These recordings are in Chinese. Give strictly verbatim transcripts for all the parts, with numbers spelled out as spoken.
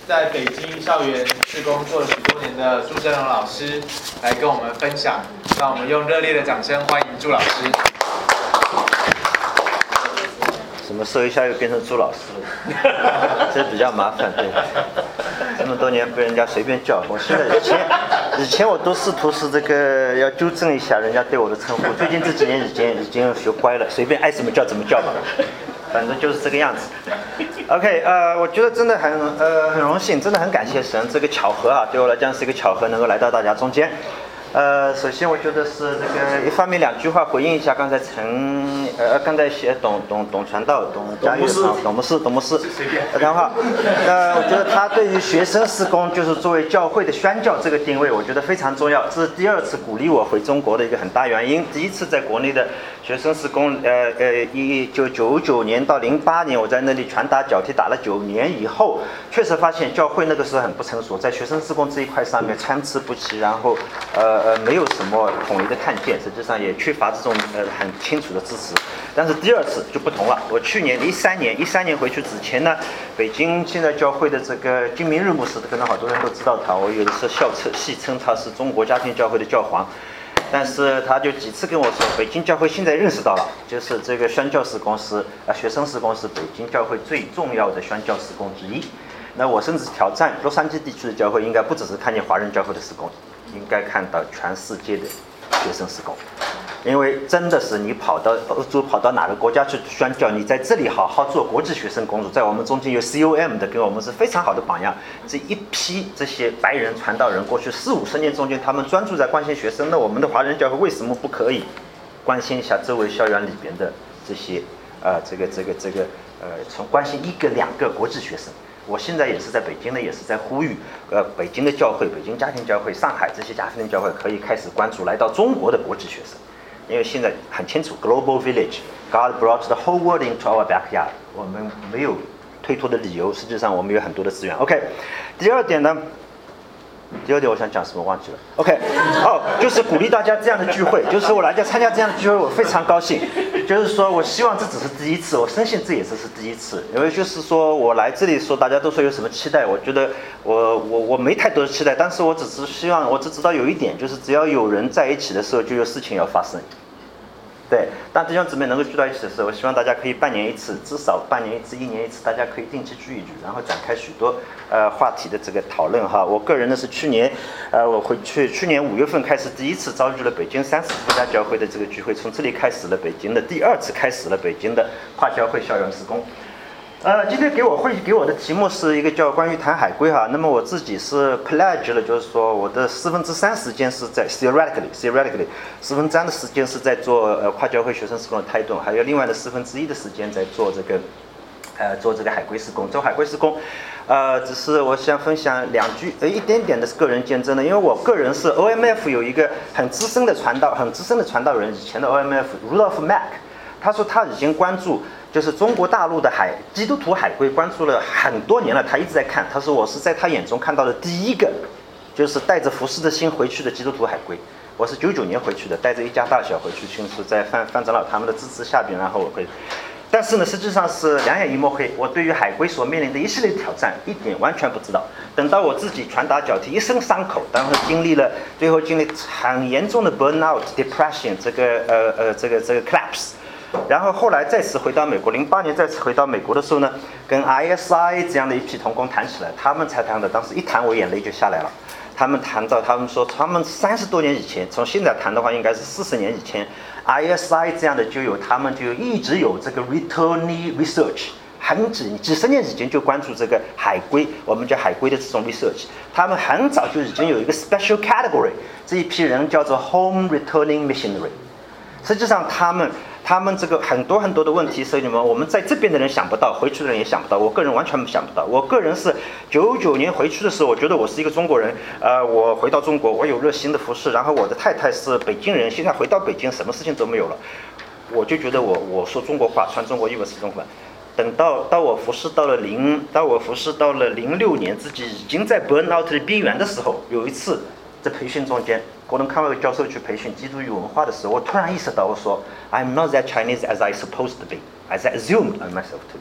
在北京校园志工做了许多年的朱振荣老师来跟我们分享，让我们用热烈的掌声欢迎朱老师。 什么时候一下又变成朱老师了？这比较麻烦，对。这么多年被人家随便叫，我现在以前以前我都试图是这个要纠正一下人家对我的称呼，最近这几年已经已经学乖了，随便爱怎么叫怎么叫吧，反正就是这个样子。OK， 呃，我觉得真的很呃很荣幸，真的很感谢神，这个巧合啊，对我来讲是一个巧合，能够来到大家中间。呃，首先我觉得是这个一方面两句话回应一下刚才陈呃刚才写董董董传道董家玉董牧师董牧师的谈话，呃，我觉得他对于学生事工就是作为教会的宣教这个定位，我觉得非常重要。这是第二次鼓励我回中国的一个很大原因。第一次在国内的学生事工，呃呃，一九九九年到零八年，我在那里传达脚踢打了九年以后，确实发现教会那个时候很不成熟，在学生事工这一块上面参差不齐，然后呃。呃，没有什么统一的看见，实际上也缺乏这种呃很清楚的支持。但是第二次就不同了。我去年一三年，一三年回去之前呢，北京现在教会的这个金明日牧师，可能好多人都知道他，我有的时候笑称戏称他是中国家庭教会的教皇。但是他就几次跟我说，北京教会现在认识到了，就是这个宣教事工是啊学生事工是北京教会最重要的宣教事工之一。那我甚至挑战洛杉矶地区的教会，应该不只是看见华人教会的事工。应该看到全世界的学生事工，因为真的是你跑到欧洲跑到哪个国家去宣教，你在这里好好做国际学生工作，在我们中间有 C O M 的，给我们是非常好的榜样。这一批这些白人传道人，过去四五十年中间，他们专注在关心学生，那我们的华人教会为什么不可以关心一下周围校园里边的这些呃这个这个这个呃从关心一个两个国际学生？我现在也是在北京呢，也是在呼吁，呃，北京的教会、北京家庭教会、上海这些家庭教会可以开始关注来到中国的国际学生，因为现在很清楚 ，Global Village，God brought the whole world into our backyard， 我们没有推脱的理由，实际上我们有很多的资源。OK， 第二点呢？第二点我想讲什么忘记了 OK 哦，就是鼓励大家这样的聚会，就是我来家参加这样的聚会我非常高兴，就是说我希望这只是第一次，我深信这也是是第一次，因为就是说我来这里说大家都说有什么期待，我觉得我我我没太多的期待，但是我只是希望我只知道有一点，就是只要有人在一起的时候就有事情要发生。对，当弟兄姊妹能够聚到一起的时候，我希望大家可以半年一次，至少半年一次、一年一次，大家可以定期聚一聚，然后展开许多呃话题的这个讨论哈。我个人呢是去年，呃，我回去去年五月份开始第一次召集了北京三十多家教会的这个聚会，从这里开始了北京的第二次开始了北京的跨教会校园事工。呃，今天给我会给我的题目是一个叫关于谈海归哈，那么我自己是 pledge 了，就是说我的四分之三时间是在 theoretically theoretically 四分之三的时间是在做呃跨教会学生事工的推动，还有另外的四分之一的时间在做这个呃做这个海归事工，做海归事工，呃，只是我想分享两句呃一点点的个人见证的，因为我个人是 O M F 有一个很资深的传道很资深的传道人，以前的 O M F Rudolf Mack， 他说他已经关注。就是中国大陆的海基督徒海归关注了很多年了，他一直在看。他说我是在他眼中看到的第一个，就是带着服侍的心回去的基督徒海归。我是九九年回去的，带着一家大小回去，就是在范范长老他们的支持下边，然后我会。但是呢，实际上是两眼一抹黑。我对于海归所面临的一系列挑战，一点完全不知道。等到我自己拳打脚踢，一身伤口，然后经历了最后经历很严重的 burnout、depression， 这个呃呃这个这个 collapse。然后后来再次回到美国，零八年再次回到美国的时候呢，跟 I S I 这样的一批同工谈起来，他们才谈的，当时一谈我眼泪就下来了。他们谈到，他们说他们三十多年以前，从现在谈的话，应该是四十年以前 ，I S I 这样的就有，他们就一直有这个 returnee research， 很几几十年以前就关注这个海归，我们叫海归的这种 research， 他们很早就已经有一个 special category， 这一批人叫做 home returning missionary， 实际上他们。他们这个很多很多的问题，所以你们我们在这边的人想不到，回去的人也想不到。我个人完全想不到。我个人是九九年回去的时候，我觉得我是一个中国人。呃，我回到中国，我有热心的服侍，然后我的太太是北京人，现在回到北京，什么事情都没有了。我就觉得我我说中国话，穿中国衣服是中国人。等到到我服侍到了零，到我服侍到了零六年，自己已经在 burn out 的边缘的时候，有一次在培训中间。国伦康威教授去培训基督与文化的时候，我突然意识到，我说 I'm not that Chinese as I supposed to be, as I assumed myself to be。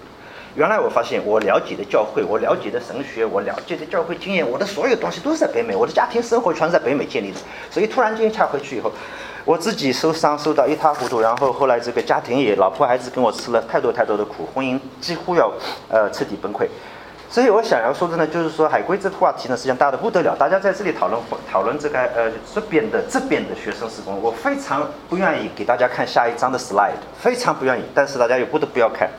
原来我发现我了解的教会，我了解的神学，我了解的教会经验，我的所有东西都是在北美，我的家庭生活全是在北美建立的。所以突然间恰回去以后，我自己受伤受到一塌糊涂，然后后来这个家庭也，老婆孩子跟我吃了太多太多的苦，婚姻几乎要呃彻底崩溃。所以我想要说的呢，就是说海归这个话题呢，实际上大的不得了。大家在这里讨论讨论这个呃这边的这边的学生事工，我非常不愿意给大家看下一张的 slide， 非常不愿意，但是大家又不得不要看。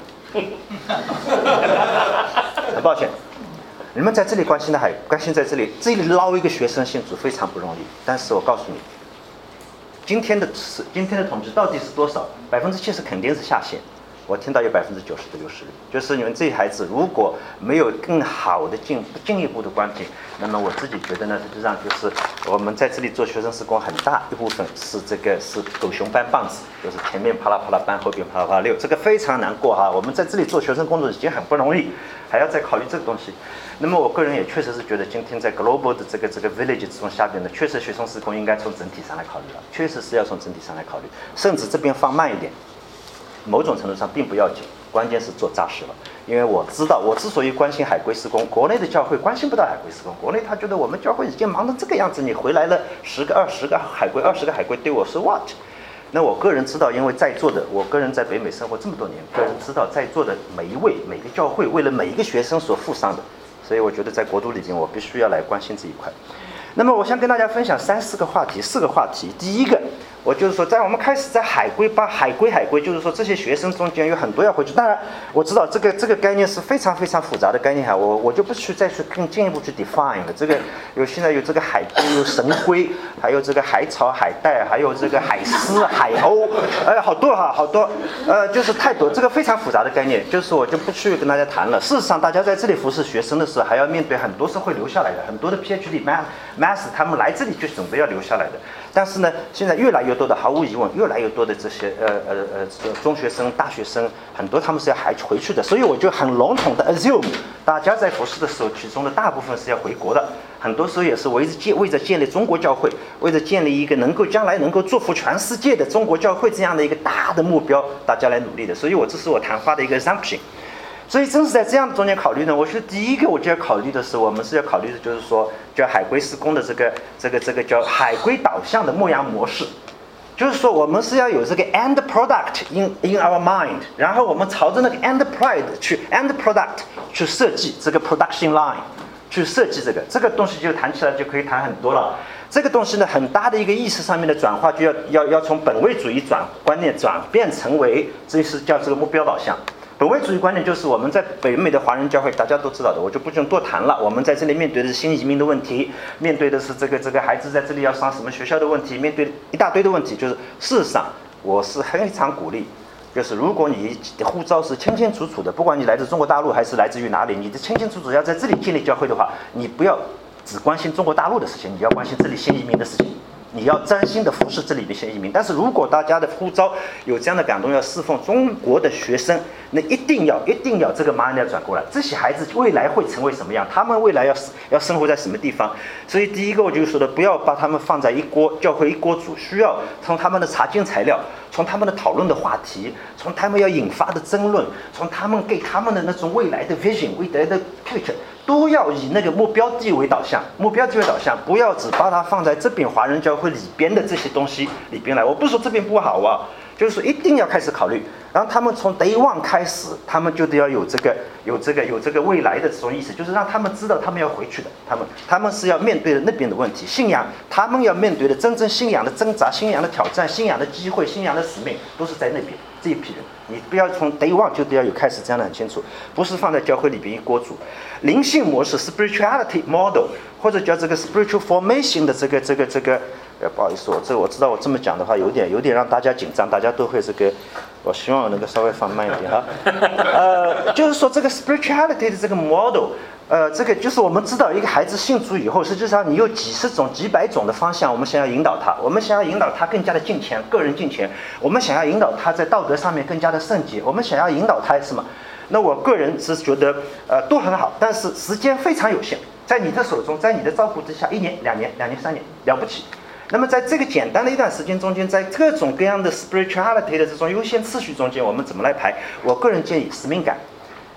很抱歉，你们在这里关心的海关心在这里，这里捞一个学生信主非常不容易。但是我告诉你，今天的今天的统计到底是多少？百分之七十肯定是下限。我听到有百分之九十的优势率，就是你们这些孩子如果没有更好的进进一步的关系，那么我自己觉得呢，实际上就是我们在这里做学生事工，很大一部分是这个是狗熊搬棒子，就是前面啪啦啪啦搬，后边啪啦啪啦溜，这个非常难过哈。我们在这里做学生工作已经很不容易，还要再考虑这个东西。那么我个人也确实是觉得，今天在 global 的这个这个 village 这种下边呢，确实学生事工应该从整体上来考虑了，确实是要从整体上来考虑，甚至这边放慢一点。某种程度上并不要紧，关键是做扎实了。因为我知道，我之所以关心海归事工，国内的教会关心不到海归事工，国内他觉得我们教会已经忙成这个样子，你回来了十个、二十个海归、二十个海归对我是 what？ 那我个人知道，因为在座的，我个人在北美生活这么多年，个人知道在座的每一位、每个教会为了每一个学生所付上的，所以我觉得在国度里边，我必须要来关心这一块。那么我想跟大家分享三四个话题，四个话题。第一个，我就是说，在我们开始在海归把海归海归，就是说这些学生中间有很多要回去。当然，我知道这个这个概念是非常非常复杂的概念哈，我我就不去再去更进一步去 define 了。这个有现在有这个海龟，有神龟，还有这个海草、海带，还有这个海狮、海鸥，哎，好多哈，好多，呃，就是太多，这个非常复杂的概念，就是我就不去跟大家谈了。事实上，大家在这里服侍学生的时候，还要面对很多是会留下来的，很多的 PhD master 他们来这里就准备要留下来的。但是呢，现在越来越多的，毫无疑问，越来越多的这些呃呃呃中学生、大学生，很多他们是要还回去的，所以我就很笼统的 assume， 大家在服侍的时候，其中的大部分是要回国的，很多时候也是为着建为着建立中国教会，为着建立一个能够将来能够祝福全世界的中国教会这样的一个大的目标，大家来努力的。所以我这是我谈话的一个 assumption。所以正是在这样的中间考虑呢，我觉得第一个我就要考虑的是，我们是要考虑的就是说，叫海归事工的这个这个这个叫海归导向的牧羊模式，就是说我们是要有这个 end product in in our mind， 然后我们朝着那个 end product 去 end product 去设计这个 production line， 去设计这个这个东西就谈起来就可以谈很多了。这个东西呢，很大的一个意识上面的转化，就要要要从本位主义转观念转变成为这是叫这个目标导向。本位主义观念就是我们在北美的华人教会大家都知道的，我就不用多谈了。我们在这里面对的是新移民的问题，面对的是这个这个孩子在这里要上什么学校的问题，面对一大堆的问题。就是事实上，我是非常鼓励，就是如果你的护照是清清楚楚的，不管你来自中国大陆还是来自于哪里，你的清清楚楚要在这里建立教会的话，你不要只关心中国大陆的事情，你要关心这里新移民的事情。你要专心的服侍这里的一些移民，但是如果大家的呼召有这样的感动，要侍奉中国的学生，那一定要一定要这个 mind 要转过来，这些孩子未来会成为什么样？他们未来要要生活在什么地方？所以第一个我就说的，不要把他们放在一锅教会一锅煮，需要从他们的查经材料，从他们的讨论的话题，从他们要引发的争论，从他们给他们的那种未来的 vision， 未来的 picture。都要以那个目标地为导向，目标地为导向，不要只把它放在这边华人教会里边的这些东西里边来。我不是说这边不好啊，就是说一定要开始考虑。然后他们从 day one 开始，他们就得要有这个、有这个、有这个未来的这种意识，就是让他们知道他们要回去的，他们他们是要面对的那边的问题，信仰，他们要面对的真正信仰的挣扎、信仰的挑战、信仰的机会、信仰的使命，都是在那边这一批人。你不要从 day one 就得要有开始这样的很清楚，不是放在教会里边一锅煮。灵性模式 spirituality model 或者叫这个 spiritual formation 的这个这个这个，呃，不好意思，我这我知道我这么讲的话有点有点让大家紧张，大家都会这个，我希望能够稍微放慢一点哈。呃，就是说这个 spirituality 的这个 model。呃，这个就是我们知道，一个孩子信主以后，实际上你有几十种、几百种的方向，我们想要引导他，我们想要引导他更加的敬虔，个人敬虔；我们想要引导他在道德上面更加的圣洁；我们想要引导他什么？那我个人是觉得，呃，都很好，但是时间非常有限，在你的手中，在你的照顾之下，一年、两年、两年、三年，了不起。那么在这个简单的一段时间中间，在各种各样的 spirituality 的这种优先次序中间，我们怎么来排？我个人建议使命感。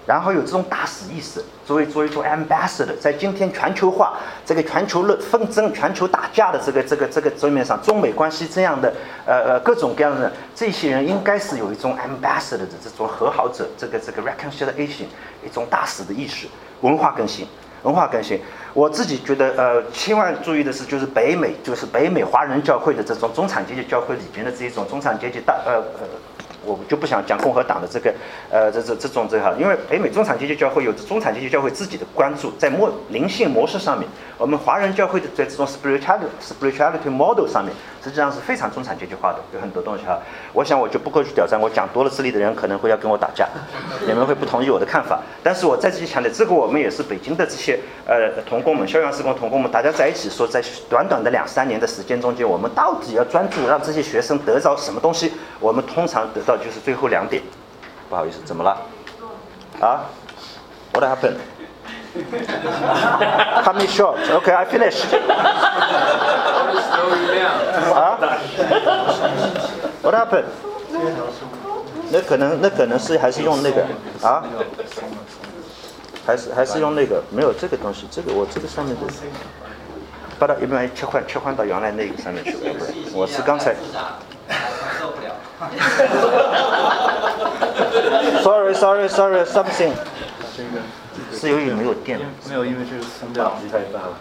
然后有这种大使意识，作为作为一种 ambassador， 在今天全球化这个全球纷争、全球打架的这个这个这个桌面上，中美关系这样的呃呃各种各样的这些人，应该是有一种 ambassador 的这种和好者，这个这个 reconciliation 一种大使的意识，文化更新。文化更新，我自己觉得，呃，千万注意的是，就是北美，就是北美华人教会的这种中产阶级教会里边的这一种中产阶级大，呃呃，我就不想讲共和党的这个，呃，这这这种这哈，因为北美中产阶级教会有中产阶级教会自己的关注，在模灵性模式上面，我们华人教会的在这种 spirituality spirituality model 上面，实际上是非常中产阶级化的，有很多东西哈。我想我就不过去挑战，我讲多了，这里的人可能会要跟我打架，你们会不同意我的看法。但是我在这里强调，这个我们也是北京的这些呃同工们、校园事工同工们，大家在一起说，在短短的两三年的时间中间，我们到底要专注让这些学生得着什么东西？我们通常得到就是最后两点。不好意思，怎么了？啊 ？What happened? Cut me short. Okay, I finished. 啊 ？What happened? 那可能那可能是还是用那个啊？还是还是用那个没有这个东西，这个我这个上面的，把它一般切换切换到原来那个上面去。我是刚才。Sorry, sorry, sorry, something. 是由于没有电。 没有，因为这个松掉太大了。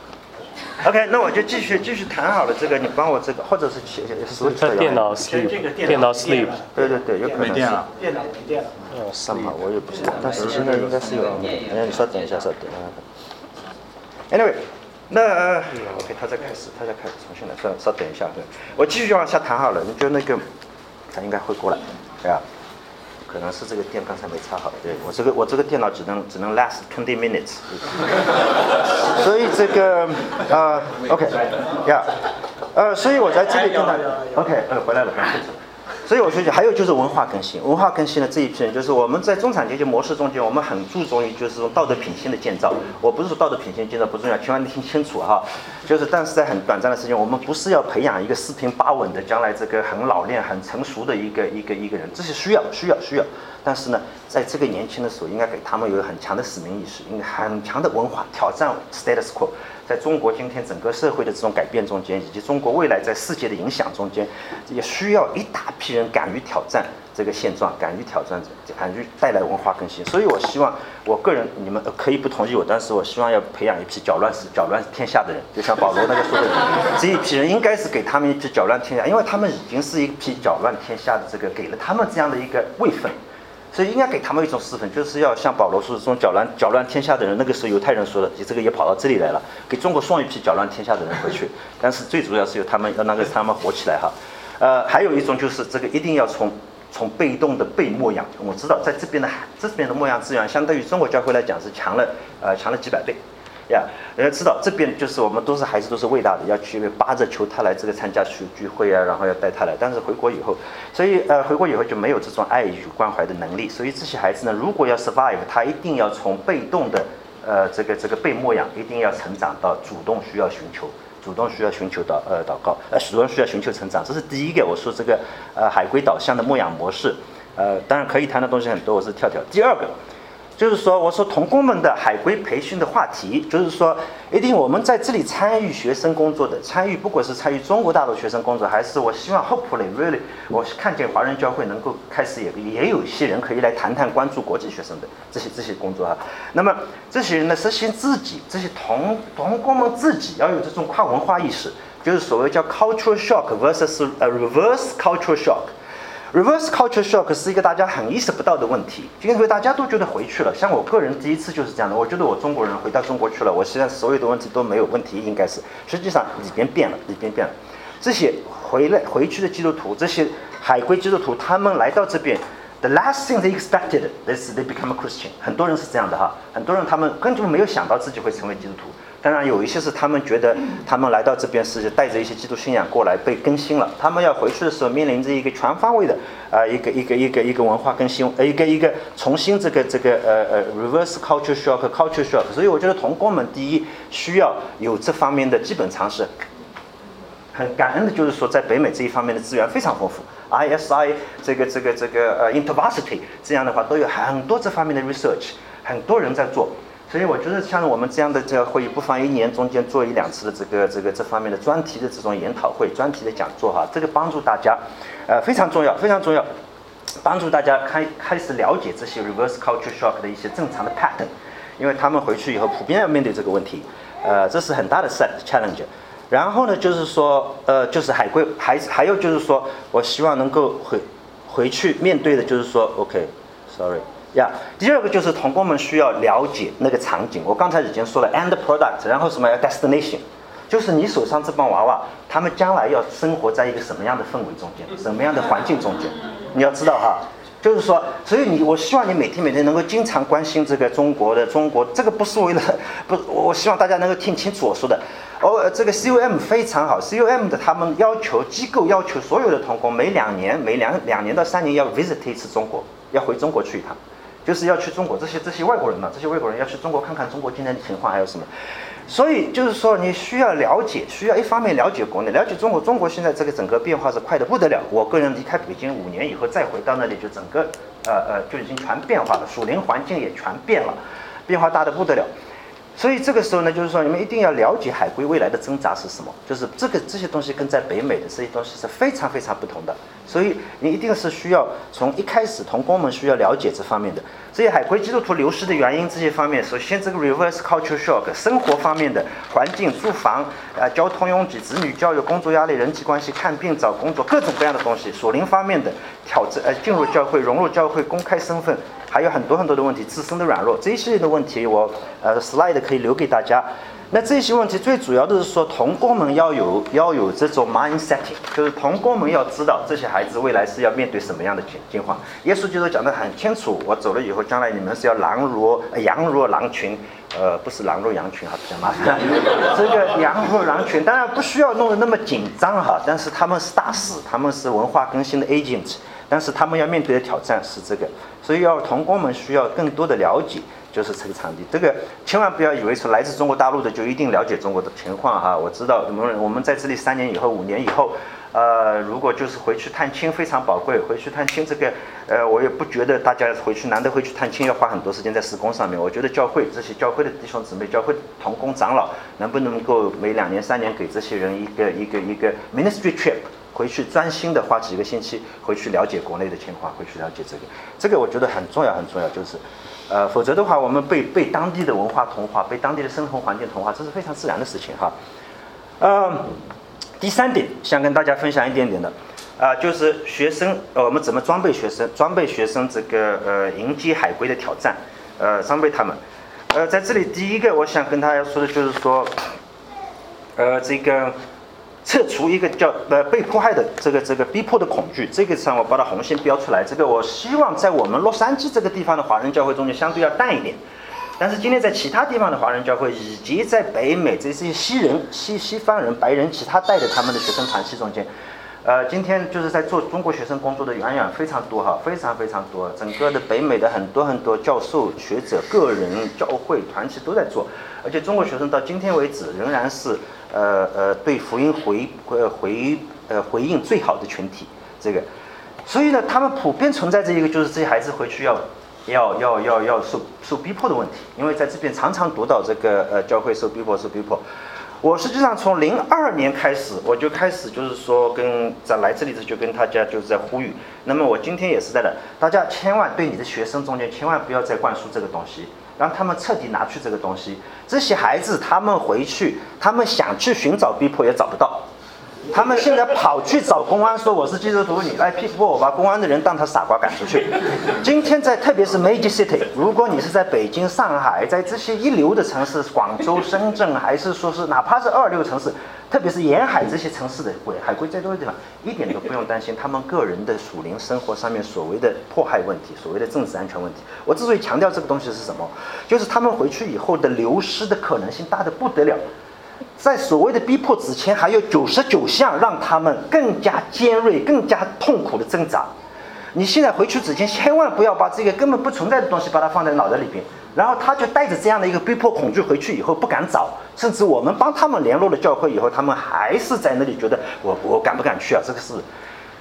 OK， 那我就继续继续谈好了。这个你帮我这个，或者是写写写。 它电脑 sleep， 电脑 sleep。 对对对，有可能是。 没电了。 电脑没电了。 呃，上嘛我也不知道，但是现在应该是有那个。哎，你稍等一下，稍等。Anyway， 那呃 OK， 他在开始，他在开始，重新来，稍稍等一下。对，我继续往下谈好了。你觉得那个，他应该会过来，对吧？可能是这个电刚才没插好，对我这个我这个电脑只能只能 last twenty minutes， 所以这个呃 OK 呀、yeah, 呃，所以我在这里跟他 OK 呃回来了，所以我就讲还有就是文化更新，文化更新的这一批人，就是我们在中产阶级模式中间，我们很注重于就是这种道德品性的建造。我不是说道德品性建造不重要，千万听清楚哈。就是但是在很短暂的时间，我们不是要培养一个四平八稳的将来这个很老练、很成熟的一个一个一个人，这是需要需要需要。但是呢，在这个年轻的时候，应该给他们有很强的使命意识，应该很强的文化挑战 status quo。在中国今天整个社会的这种改变中间，以及中国未来在世界的影响中间，也需要一大批人敢于挑战这个现状，敢于挑战，敢于带来文化更新。所以我希望，我个人你们可以不同意我，但是我希望要培养一批搅乱是搅乱天下的人，就像保罗那个说的，这一批人应该是给他们一批搅乱天下，因为他们已经是一批搅乱天下的这个，给了他们这样的一个位分。所以应该给他们一种示范，就是要像保罗说的这种搅乱搅乱天下的人。那个时候犹太人说的，这个也跑到这里来了，给中国送一批搅乱天下的人回去。但是最主要是由他们要那个他们活起来哈。呃，还有一种就是这个一定要从从被动的被牧养。我知道在这边的这边的牧养资源，相对于中国教会来讲是强了呃强了几百倍。呀，人家知道这边就是我们都是孩子都是伟大的，要去扒着求他来这个参加聚聚会啊，然后要带他来。但是回国以后，所以呃回国以后就没有这种爱与关怀的能力。所以这些孩子呢，如果要 survive， 他一定要从被动的呃这个这个被牧养，一定要成长到主动需要寻求，主动需要寻求到呃祷告，呃主动需要寻求成长。这是第一个，我说这个呃海归导向的牧养模式。呃，当然可以谈的东西很多，我是跳跳。第二个。就是说，我说同工们的海归培训的话题，就是说，一定我们在这里参与学生工作的，参与不管是参与中国大陆学生工作，还是我希望 hopefully really， 我看见华人教会能够开始也也有一些人可以来谈谈关注国际学生的这些这些工作哈。那么这些人呢，实行自己这些同同工们自己要有这种跨文化意识，就是所谓叫 cultural shock versus 呃 reverse cultural shock。Reverse culture shock 是一个大家很意识不到的问题，因为大家都觉得回去了。像我个人第一次就是这样的，我觉得我中国人回到中国去了，我现在所有的问题都没有问题，应该是实际上里边变了，里边变了。这些回来回去的基督徒，这些海归基督徒，他们来到这边 ，the last thing they expected is they become a Christian。很多人是这样的哈，很多人他们根本没有想到自己会成为基督徒。当然有一些是他们觉得他们来到这边是带着一些基督信仰过来被更新了，他们要回去的时候面临着一个全方位的啊、呃、一个一个一个一个文化更新，呃一个一个重新这个这个呃呃 reverse culture shock culture shock。所以我觉得同工们第一需要有这方面的基本常识。很感恩的就是说，在北美这一方面的资源非常丰富 ，I S I 这个这个这个呃 InterVarsity 这样的话都有很多这方面的 research。 很多人在做。所以我觉得像我们这样的这个会议，不妨一年中间做一两次的这个这个这方面的专题的这种研讨会、专题的讲座哈，这个帮助大家，呃非常重要，非常重要，帮助大家开开始了解这些 reverse culture shock 的一些正常的 pattern， 因为他们回去以后普遍要面对这个问题，呃这是很大的 set challenge。然后呢，就是说呃就是海归，还还有就是说我希望能够回回去面对的就是说 OK，sorry。呀、yeah, 第二个就是同工们需要了解那个场景，我刚才已经说了 end product， 然后什么 destination， 就是你手上这帮娃娃，他们将来要生活在一个什么样的氛围中间，什么样的环境中间，你要知道哈，就是说，所以你我希望你每天每天能够经常关心这个中国的中国，这个不是为了不，我希望大家能够听清楚我说的。哦，这个 C O M 非常好 ，C O M 的他们要求机构要求所有的同工每两年每两两年到三年要 visit 一次中国，要回中国去一趟。就是要去中国，这些这些外国人嘛，这些外国人要去中国看看中国今天的情况还有什么，所以就是说你需要了解，需要一方面了解国内，了解中国，中国现在这个整个变化是快得不得了。我个人离开北京五年以后再回到那里，就整个呃呃就已经全变化了，属灵环境也全变了，变化大得不得了。所以这个时候呢，就是说你们一定要了解海归未来的挣扎是什么，就是这个这些东西跟在北美的这些东西是非常非常不同的，所以你一定是需要从一开始同工们需要了解这方面的，这些海归基督徒流失的原因这些方面，首先这个 reverse culture shock 生活方面的环境、住房、呃交通拥挤、子女教育、工作压力、人际关系、看病、找工作各种各样的东西，属灵方面的挑战，呃进入教会、融入教会、公开身份。还有很多很多的问题，自身的软弱，这一系列的问题我呃 slide 可以留给大家。那这些问题最主要的是说，同工们要有要有这种 mindsetting， 就是同工们要知道这些孩子未来是要面对什么样的情况。耶稣基督讲得很清楚，我走了以后，将来你们是要狼如羊如狼群，呃，不是狼入羊群哈，比较麻烦。这个羊入狼群，当然不需要弄得那么紧张哈，但是他们是大使，他们是文化更新的 agent。但是他们要面对的挑战是这个，所以要同工们需要更多的了解，就是这个场地。这个千万不要以为说来自中国大陆的就一定了解中国的情况哈。我知道我们我们在这里三年以后、五年以后，呃，如果就是回去探亲非常宝贵，回去探亲这个，呃，我也不觉得大家回去难得回去探亲要花很多时间在施工上面。我觉得教会这些教会的弟兄姊妹、教会同工长老，能不能够每两年、三年给这些人一个一个一个 ministry trip。回去专心的花几个星期回去了解国内的情况，回去了解这个，这个我觉得很重要很重要，就是，呃，否则的话我们被被当地的文化同化，被当地的生活环境同化，这是非常自然的事情哈。呃，第三点想跟大家分享一点点的，啊、呃，就是学生，呃，我们怎么装备学生，装备学生这个呃迎接海归的挑战，呃，装备他们，呃，在这里第一个我想跟大家说的就是说，呃，这个。撤除一个叫呃被迫害的这个这个逼迫的恐惧，这个上我把它红线标出来。这个我希望在我们洛杉矶这个地方的华人教会中间相对要淡一点，但是今天在其他地方的华人教会以及在北美这些西人、西西方人、白人其他带的他们的学生团体中间，呃，今天就是在做中国学生工作的远远非常多哈，非常非常多。整个的北美的很多很多教授、学者、个人、教会团体都在做，而且中国学生到今天为止仍然是。呃呃，对福音回呃回呃回应最好的群体，这个，所以呢，他们普遍存在着一个就是这些孩子回去要要要要要受受逼迫的问题，因为在这边常常读到这个呃教会受逼迫受逼迫。我实际上从零二年开始，我就开始就是说跟在来这里的就跟大家就是在呼吁。那么我今天也是在的，大家千万对你的学生中间千万不要再灌输这个东西。让他们彻底拿去这个东西。这些孩子他们回去，他们想去寻找逼迫也找不到。他们现在跑去找公安说我是基督徒，你来批驳我吧，公安的人当他傻瓜赶出去。今天在特别是 major city， 如果你是在北京、上海，在这些一流的城市，广州、深圳，还是说是哪怕是二流城市，特别是沿海这些城市的海归最多的地方，一点都不用担心他们个人的属灵生活上面所谓的迫害问题，所谓的政治安全问题。我之所以强调这个东西是什么，就是他们回去以后的流失的可能性大得不得了。在所谓的逼迫之前，还有九十九项让他们更加尖锐、更加痛苦的挣扎。你现在回去之前，千万不要把这个根本不存在的东西把它放在脑袋里边，然后他就带着这样的一个逼迫恐惧回去以后不敢找，甚至我们帮他们联络了教会以后，他们还是在那里觉得我我敢不敢去啊？这个是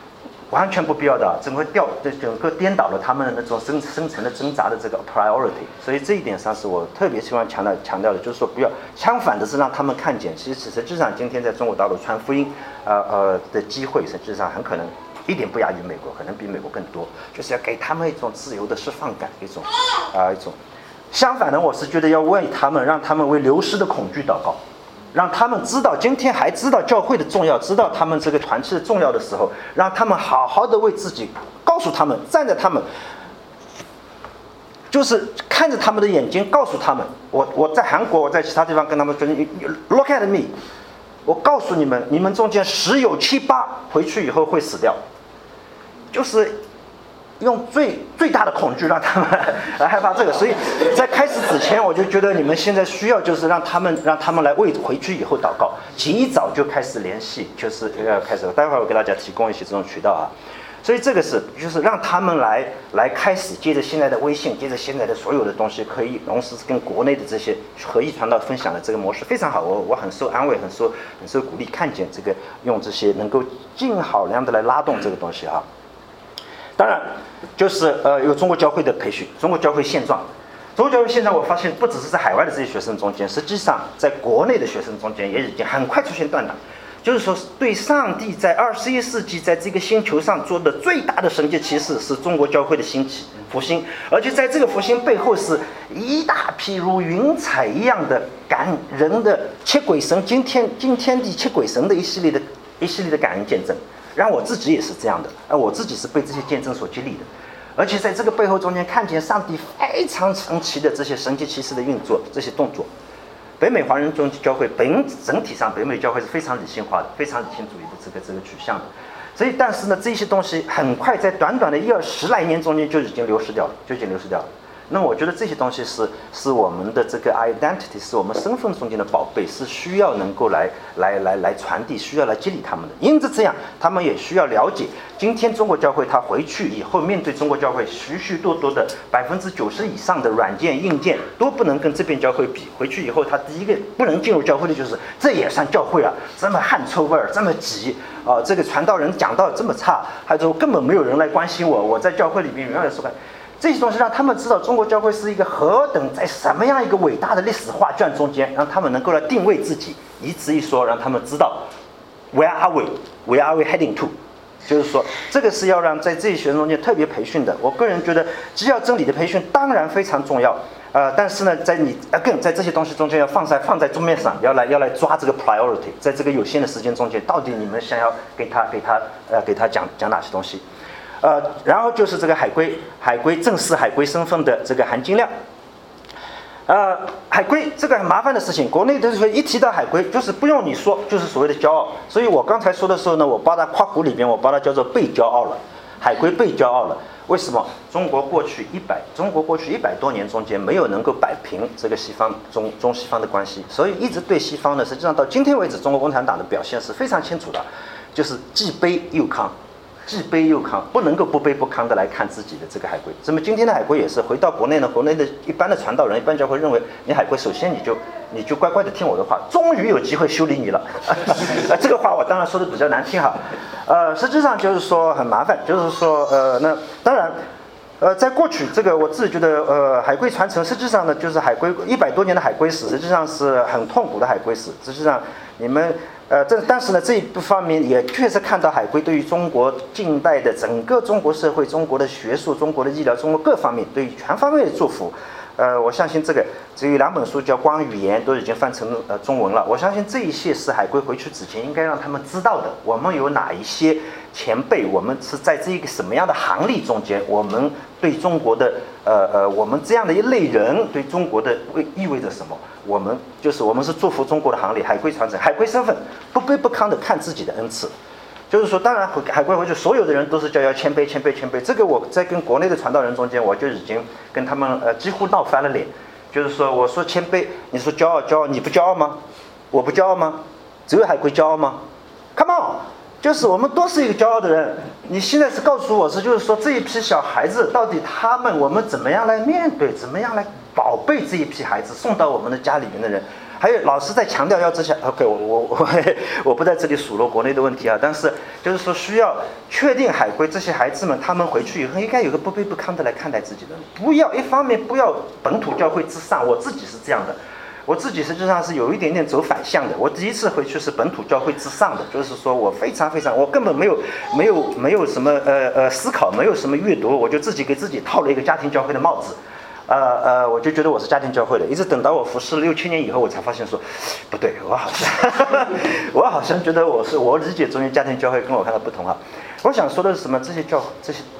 完全不必要的，整个调整个颠倒了他们的那种深深层的挣扎的这个 priority， 所以这一点上是我特别希望强调强调的，就是说不要，相反的是让他们看见，其实实际上今天在中国大陆传福音，呃呃的机会，实际上很可能一点不亚于美国，可能比美国更多，就是要给他们一种自由的释放感，一种啊、呃、一种。相反的，我是觉得要为他们，让他们为流失的恐惧祷告。让他们知道，今天还知道教会的重要，知道他们这个团契的重要的时候，让他们好好的为自己，告诉他们，站在他们，就是看着他们的眼睛，告诉他们，我我在韩国，我在其他地方跟他们说 ，Look at me， 我告诉你们，你们中间十有七八回去以后会死掉，就是。用最最大的恐惧让他们来害怕这个，所以在开始之前，我就觉得你们现在需要就是让他们让他们来为回去以后祷告，及早就开始联系，就是要开始。待会儿我给大家提供一些这种渠道啊，所以这个是就是让他们来来开始，借着现在的微信，借着现在的所有的东西，可以同时跟国内的这些合一传道分享的这个模式非常好，我我很受安慰，很受很受鼓励，看见这个用这些能够尽好量的来拉动这个东西哈。当然，就是呃有中国教会的培训，中国教会现状，中国教会现状，我发现不只是在海外的这些学生中间，实际上在国内的学生中间也已经很快出现断档。就是说，对上帝在二十一世纪在这个星球上做的最大的神迹奇事，是中国教会的兴起复兴，而且在这个复兴背后是一大批如云彩一样的感人的七鬼神惊天惊天地七鬼神的一系列的一系列的感人见证。让我自己也是这样的，而我自己是被这些见证所激励的，而且在这个背后中间看见上帝非常神奇的这些神迹奇事的运作，这些动作。北美华人中教会本整体上，北美教会是非常理性化的，非常理性主义的这个这个取向的。所以，但是呢，这些东西很快在短短的一二十来年中间就已经流失掉了，就已经流失掉了。那么我觉得这些东西是是我们的这个 identity， 是我们身份中间的宝贝，是需要能够来来来来传递，需要来激励他们的。因此这样，他们也需要了解，今天中国教会他回去以后，面对中国教会许许多多的百分之九十以上的软件硬件都不能跟这边教会比。回去以后，他第一个不能进入教会的就是这也算教会啊，这么汗臭味儿，这么挤啊、呃，这个传道人讲道这么差，还有根本没有人来关心我，我在教会里面永远说。这些东西让他们知道中国教会是一个何等在什么样一个伟大的历史画卷中间，让他们能够来定位自己，一词一说让他们知道 Where are we? Where are we heading to? 就是说，这个是要让在这些学生中间特别培训的。我个人觉得，基要真理的培训当然非常重要，呃，但是呢，在你呃更在这些东西中间要放在放在桌面上，要来要来抓这个 priority， 在这个有限的时间中间，到底你们想要给他给他呃给他讲讲哪些东西？呃，然后就是这个海归，海归正式海归身份的这个含金量。呃，海归这个很麻烦的事情，国内的时候一提到海归，就是不用你说，就是所谓的骄傲。所以我刚才说的时候呢，我把它括弧里边，我把它叫做被骄傲了，海归被骄傲了。为什么？中国过去一百，中国过去一百多年中间没有能够摆平这个西方中中西方的关系，所以一直对西方呢，实际上到今天为止，中国共产党的表现是非常清楚的，就是既卑又亢。既卑又亢，不能够不卑不亢的来看自己的这个海归。那么今天的海归也是回到国内呢，国内的一般的传道人、一般教会认为，你海归首先你就你就乖乖的听我的话，终于有机会修理你了。这个话我当然说的比较难听哈，呃，实际上就是说很麻烦，就是说呃，那当然。呃，在过去，这个我自己觉得，呃，海归传承实际上呢，就是海归一百多年的海归史，实际上是很痛苦的海归史。实际上，你们，呃，这但是呢，这一部方面也确实看到海归对于中国近代的整个中国社会、中国的学术、中国的医疗、中国各方面对于全方位的祝福。呃，我相信这个只有两本书叫《光语言》，都已经翻成呃中文了。我相信这一些是海归回去之前应该让他们知道的。我们有哪一些前辈，我们是在这一个什么样的行列中间，我们对中国的呃呃，我们这样的一类人对中国的意味着什么？我们就是我们是祝福中国的行列，海归传承，海归身份不卑不亢的看自己的恩赐。就是说，当然海归回去，所有的人都是叫要谦卑、谦卑、谦卑。这个我在跟国内的传道人中间，我就已经跟他们呃几乎闹翻了脸。就是说，我说谦卑，你说骄傲，骄傲，你不骄傲吗？我不骄傲吗？只有海归骄傲吗 ？Come on， 就是我们都是一个骄傲的人。你现在是告诉我是，就是说这一批小孩子到底他们我们怎么样来面对，怎么样来宝贝这一批孩子送到我们的家里面的人。 还有老师在强调要这些 ，OK， 我我我我不在这里数落国内的问题啊，但是就是说需要确定海归这些孩子们，他们回去以后应该有个不卑不亢的来看待自己的，不要一方面不要本土教会至上，我自己是这样的。我自己实际上是有一点点走反向的。我第一次回去是本土教会之上的，就是说我非常非常，我根本没有没有没有什么呃呃思考，没有什么阅读，我就自己给自己套了一个家庭教会的帽子，呃呃，我就觉得我是家庭教会的。一直等到我服侍了六七年以后，我才发现说，不对，我好像我好像觉得我是我理解中间家庭教会跟我看到不同啊。我想说的是什么？这些教这些。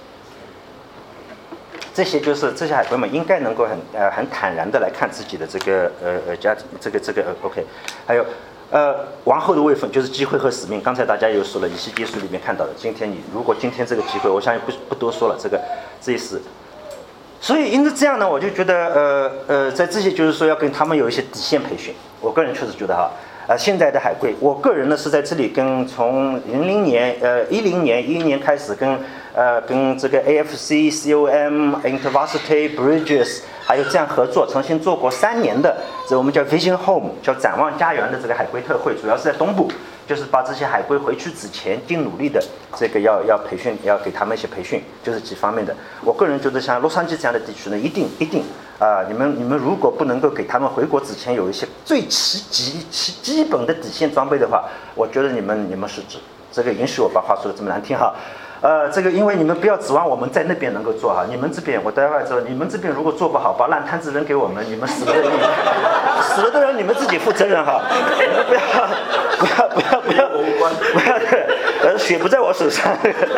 这些就是这些海归们应该能够很呃很坦然的来看自己的这个呃呃家庭这个这个 OK， 还有呃王后的位分就是机会和使命。刚才大家有说了，以西结书里面看到的。今天你如果今天这个机会，我相信不不多说了，这个这是。所以因此这样呢，我就觉得呃呃在这些就是说要跟他们有一些底线培训。我个人确实觉得哈。呃，现在的海归，我个人呢是在这里跟从零零年呃一零年一一年开始跟呃跟这个 A F C、C O M、InterVarsity、Bridges 还有这样合作，重新做过三年的这我们叫 Vision Home 叫展望家园的这个海归特会，主要是在东部，就是把这些海归回去之前尽努力的这个要要培训，要给他们一些培训，就是几方面的。我个人觉得像洛杉矶这样的地区呢，一定一定。啊、呃，你们你们如果不能够给他们回国之前有一些最基基基基本的底线装备的话，我觉得你们你们失职。这个允许我把话说的这么难听哈。呃，这个因为你们不要指望我们在那边能够做哈，你们这边我待会儿说，你们这边如果做不好，把烂摊子扔给我们，你们死了的人，死了的人你们自己负责任哈，你们不要不要不要不要不要呃血不在我手上，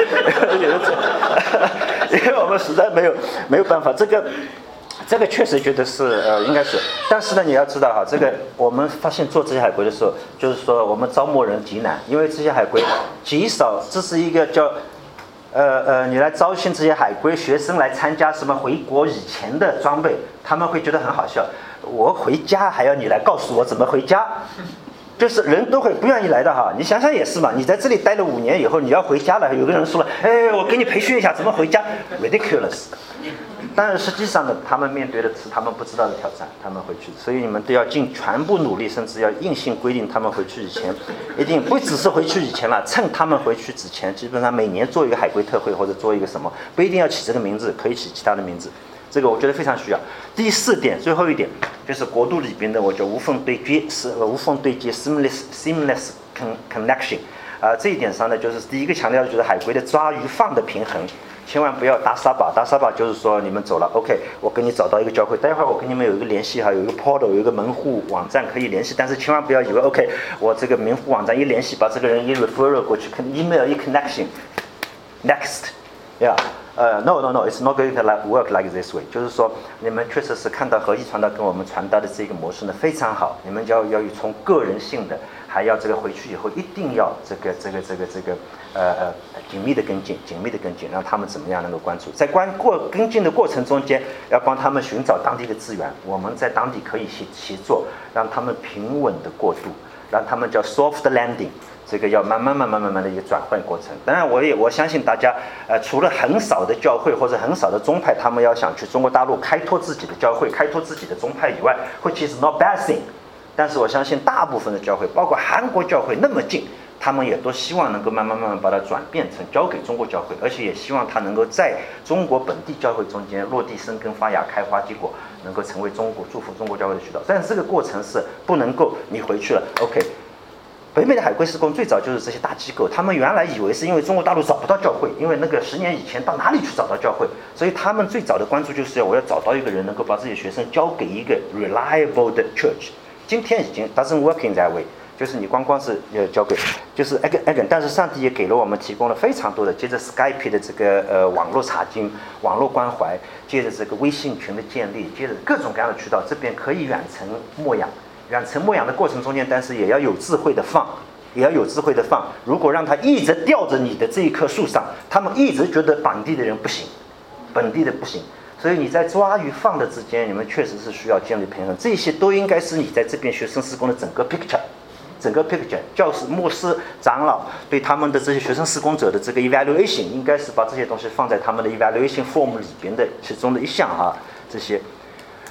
因为我们实在没有没有办法这个。这个确实觉得是呃应该是，但是呢你要知道哈，这个我们发现做这些海归的时候，就是说我们招募人极难，因为这些海归极少，这是一个叫呃呃你来招聘这些海归学生来参加什么回国以前的装备，他们会觉得很好笑，我回家还要你来告诉我怎么回家。就是人都会不愿意来的哈，你想想也是嘛，你在这里待了五年以后，你要回家了，有个人说了，哎，我给你培训一下怎么回家 ，ridiculous。但是实际上呢，他们面对的是他们不知道的挑战，他们回去，所以你们都要尽全部努力，甚至要硬性规定他们回去以前，一定不只是回去以前了，趁他们回去之前，基本上每年做一个海归特会或者做一个什么，不一定要起这个名字，可以起其他的名字。这个我觉得非常需要。第四点，最后一点就是国度里边的，我叫无缝对接，是无缝对接 （seamless seamless connection）。啊、呃，这一点上呢，就是第一个强调的就是海归的抓与放的平衡，千万不要打撒把。打撒把就是说你们走了 ，OK， 我给你找到一个教会，待会儿我跟你们有一个联系哈，有一个 portal， 有一个门户网站可以联系，但是千万不要以为 OK， 我这个门户网站一联系，把这个人一 refer 过去 ，email 一 connection，next， yeah。呃、uh, ，no no no，it's not going to work like this way。就是说，你们确实是看到合一传道跟我们传达的这个模式呢非常好。你们要要从个人性的，还要这个回去以后一定要这个这个这个这个呃呃紧密的跟进，紧密的跟进，让他们怎么样能够关注。在关过跟进的过程中间，要帮他们寻找当地的资源，我们在当地可以协协作，让他们平稳的过渡，让他们叫 soft landing。这个要慢慢慢慢慢慢的一个转换过程。当然，我也我相信大家，呃，除了很少的教会或者很少的宗派，他们要想去中国大陆开拓自己的教会、开拓自己的宗派以外，which is not bad thing。但是我相信大部分的教会，包括韩国教会那么近，他们也都希望能够慢慢慢慢把它转变成交给中国教会，而且也希望它能够在中国本地教会中间落地生根、发芽、开花结果，能够成为中国祝福中国教会的渠道。但是这个过程是不能够你回去了 ，OK。北美的海归事工最早就是这些大机构，他们原来以为是因为中国大陆找不到教会，因为那个十年以前到哪里去找到教会，所以他们最早的关注就是要我要找到一个人能够把自己的学生交给一个 reliable 的 church。今天已经 doesn't work in that way， 就是你光光是要交给就是 again， 但是上帝也给了我们提供了非常多的，接着 Skype 的这个呃网络查经、网络关怀，接着这个微信群的建立，接着各种各样的渠道，这边可以远程牧养。远程牧养的过程中间，但是也要有智慧的放，也要有智慧的放。如果让他一直吊着你的这一棵树上，他们一直觉得本地的人不行，本地的不行。所以你在抓与放的之间，你们确实是需要建立平衡。这些都应该是你在这边学生事工的整个 picture， 整个 picture。教师、牧师、长老对他们的这些学生事工者的这个 evaluation， 应该是把这些东西放在他们的 evaluation form 里边的其中的一项啊，这些。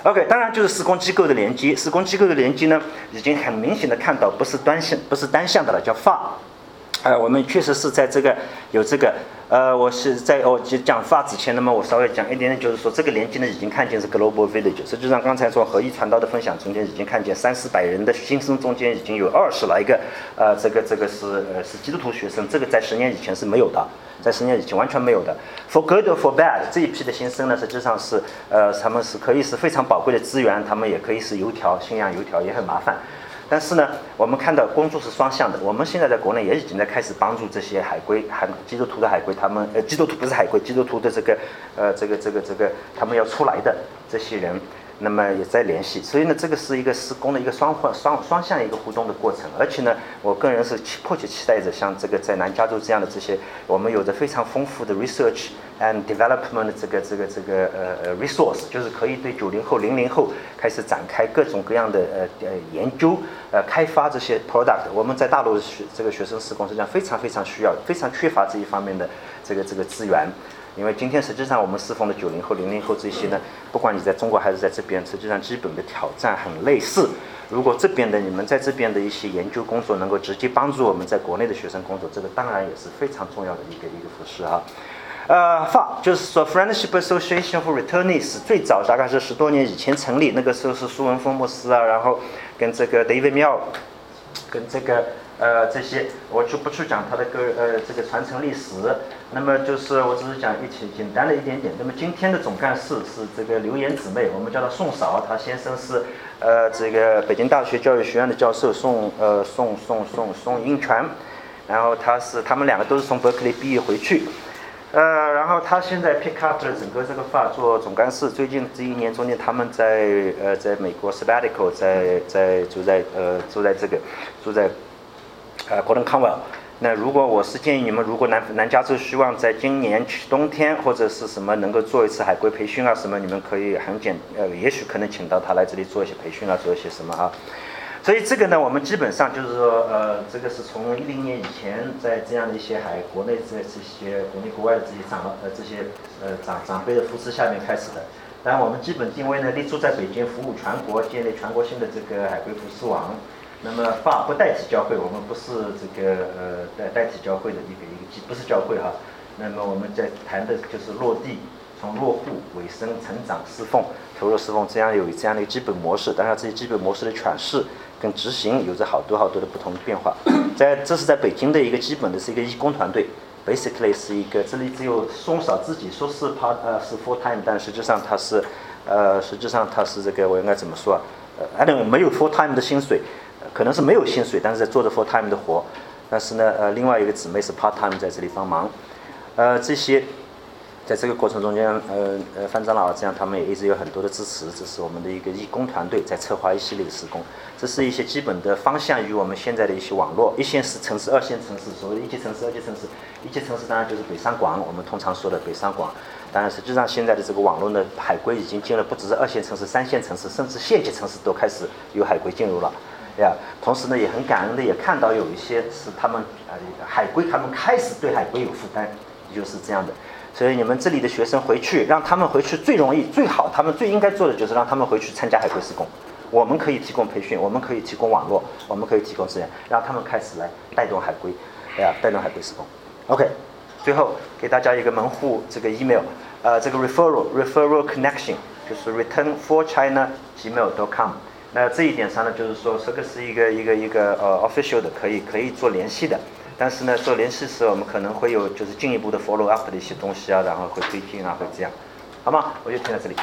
OK， 当然就是施工机构的连接，施工机构的连接呢，已经很明显的看到不是单向，不是单向的了，叫 F A。呃，我们确实是在这个有这个，呃，我是在我讲 F A 之前，那么我稍微讲一点点，就是说这个连接呢，已经看见是 Global Village。实际上，刚才从合一传道的分享中间，已经看见三四百人的新生中间，已经有二十来个，呃，这个这个是呃是基督徒学生，这个在十年以前是没有的。在十年以前完全没有的 ，for good or for bad 这一批的新生呢，实际上是呃他们是可以是非常宝贵的资源，他们也可以是油条，信仰油条也很麻烦。但是呢，我们看到工作是双向的，我们现在在国内也已经在开始帮助这些海归、海基督徒的海归，他们呃基督徒不是海归，基督徒的这个呃这个这个这个他们要出来的这些人。那么也在联系，所以呢，这个是一个施工的一个双双双向一个互动的过程，而且呢，我个人是迫切期待着像这个在南加州这样的这些，我们有着非常丰富的 research and development 的这个这个这个呃呃 resource， 就是可以对九零后、零零后开始展开各种各样的呃呃研究，呃开发这些 product。我们在大陆学这个学生施工实际上非常非常需要，非常缺乏这一方面的这个这个资源。因为今天实际上我们侍奉的九零后、零零后这些呢，不管你在中国还是在这边，实际上基本的挑战很类似。如果这边的你们在这边的一些研究工作能够直接帮助我们在国内的学生工作，这个当然也是非常重要的一个一个服饰啊。呃 ，F A 就是说 Friendship Association for Returnees， 最早大概是十多年以前成立，那个时候是苏文峰牧师啊，然后跟这个 David Miao， 跟这个呃这些，我就不去讲他的个呃这个传承历史。那么就是我只是讲一起简单的一点点。那么今天的总干事是这个刘岩姊妹，我们叫她宋嫂，她先生是呃这个北京大学教育学院的教授宋呃宋宋宋宋英全，然后他是他们两个都是从伯克利毕业回去，呃然后他现在 pick up 了整个这个 F A 做总干事。最近这一年中间他们在呃在美国 sabbatical， 在在住在呃住在这个住在呃 Gordon Conwell。那如果我是建议你们，如果南南加州希望在今年冬天或者是什么能够做一次海归培训啊什么，你们可以很简呃，也许可能请到他来这里做一些培训啊，做一些什么啊。所以这个呢，我们基本上就是说，呃，这个是从一零年以前，在这样的一些海国内这这些国内国外的这些长呃这些呃长长辈的扶持下面开始的。当然，我们基本定位呢，立足在北京，服务全国，建立全国性的这个海归扶持网。那么 F A 不代替教会，我们不是这个呃代代替教会的一个一个不是教会哈。那么我们在谈的就是落地，从落户、尾声、成长、侍奉、投入侍奉，这样有这样的一个基本模式。当然，这些基本模式的诠释跟执行有着好多好多的不同的变化。在这是在北京的一个基本的是一个义工团队 ，basically 是一个这里只有宋嫂自己说是 part 呃是 full time， 但实际上他是呃实际上他是这个我应该怎么说啊？呃，反正没有 full time 的薪水。可能是没有薪水，但是在做着 full time 的活。但是呢，呃，另外一个姊妹是 part time 在这里帮忙。呃，这些在这个过程中间，呃呃，范长老这样，他们也一直有很多的支持。这是我们的一个义工团队在策划一系列的施工。这是一些基本的方向与我们现在的一些网络，一线是城市，二线城市，所谓的一级城市、二级城市。一级城市当然就是北上广，我们通常说的北上广。当然，实际上现在的这个网络呢，海归已经进了，不只是二线城市、三线城市，甚至县级城市都开始有海归进入了。呀，同时呢，也很感恩的，也看到有一些是他们呃海归，他们开始对海归有负担，就是这样的。所以你们这里的学生回去，让他们回去最容易、最好，他们最应该做的就是让他们回去参加海归施工。我们可以提供培训，我们可以提供网络，我们可以提供资源，让他们开始来带动海归，呀，带动海归施工。OK， 最后给大家一个门户这个 email， 呃，这个 referral referral connection 就是 return for china gmail dot com。那这一点上呢，就是说这个是一个一个一个呃 official 的，可以可以做联系的。但是呢，做联系时我们可能会有就是进一步的 follow up 的一些东西啊，然后会推进啊，会这样，好吗？我就听到这里。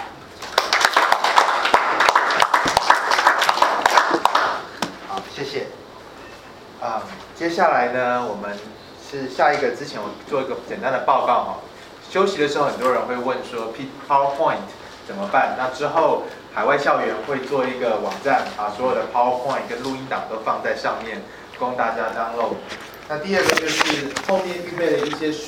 好，谢谢。啊、嗯，接下来呢，我们是下一个之前我做一个简单的报告哈。休息的时候，很多人会问说 PowerPoint 怎么办？那之后。海外校园会做一个网站，把所有的 PowerPoint 跟录音档都放在上面，供大家 download。那第二个就是后面预备了一些书。